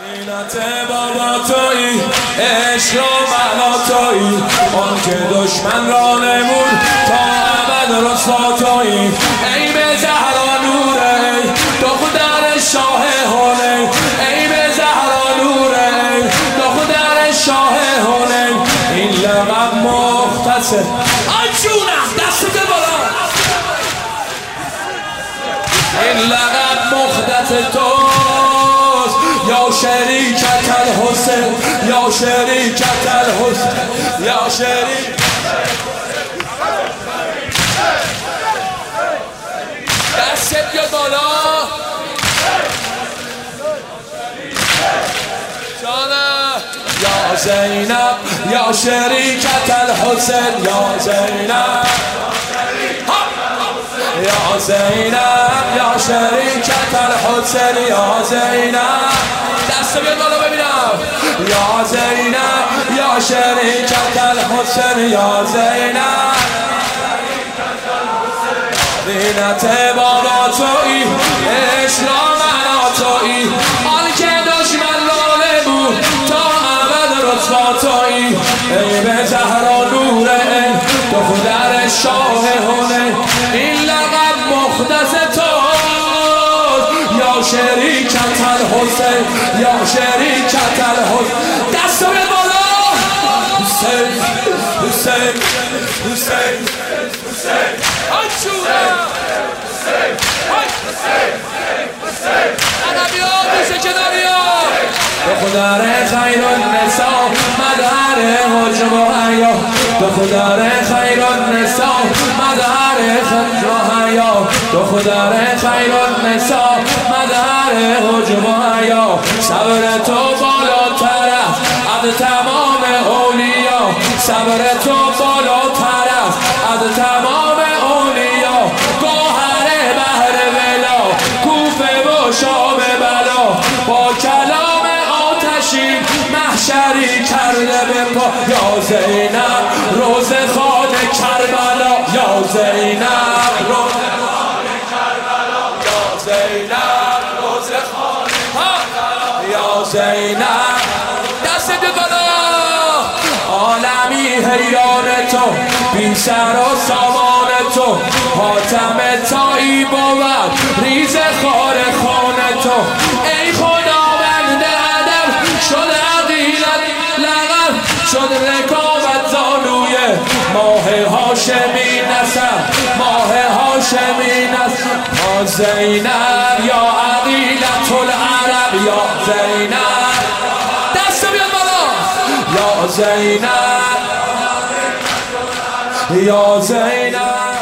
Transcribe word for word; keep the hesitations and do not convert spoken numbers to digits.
زینت بابا تویی، عشق و معنا تویی، آن که دشمن را نمود تا ابد رسوا تویی. ای به زهرا نوره، ای دختر شاه هنین، ای به زهرا نوره، ای دختر شاه هنین. این لقب مختصر آی جونم دست به بالا، این لقب مختصر توست یا شریکت الحسین، یا شریکت الحسین، یا شریک. دست بیا بالا جانم. یا زینب یا شریکت الحسین، یا زینب یا زینب یا شریکت الحسین، یا زینب. دست بیاد بالا ببینم. یا زینب یا شریکت الحسین، یا زینب. زینت بابا تویی، عشق را معنا تویی، آن که دشمن را نمود تا ابد رسوا تویی. ای به زهرا نوره، ای دختر شاه هنین، این لقب مختص توست یا شریکت الحسین، یا شریکت الحسین. دست به بالا. حسین حسین حسین حسین آچوره حسین حسین حسین. عربی ها میشه کناری ها. دختر خیر النساء مظهر حجم و حیا، دختر خیر النساء مظهر حجم و حیا، دختر خیر النساء مظهر حجم و حیا. صبر تو بالاتر است از تمام اولیا، صبر تو بالاتر است از تمام اولیا. گوهر بحر ولا، کوفه و شام بلا، با کلام آتشین محشری کرده به پا. یا زینب روز خانه کربلا، یا زینب روز خانه کربلا، یا زینب روز خانه کربلا، یا زینب. دست بالا. عالمی حیران تو، بی سر و سامان تو، حاتم تایی بود ریز خار خانه تو. ای خداوند عدم شد عقیلت لقب، شد رکابت زانوی ماه هاشمی نسب، ماه هاشمی نسب. یا زینب یا عقیلت العرب، یا زینب. دست بیاد بالا. یا زینب یا زینب.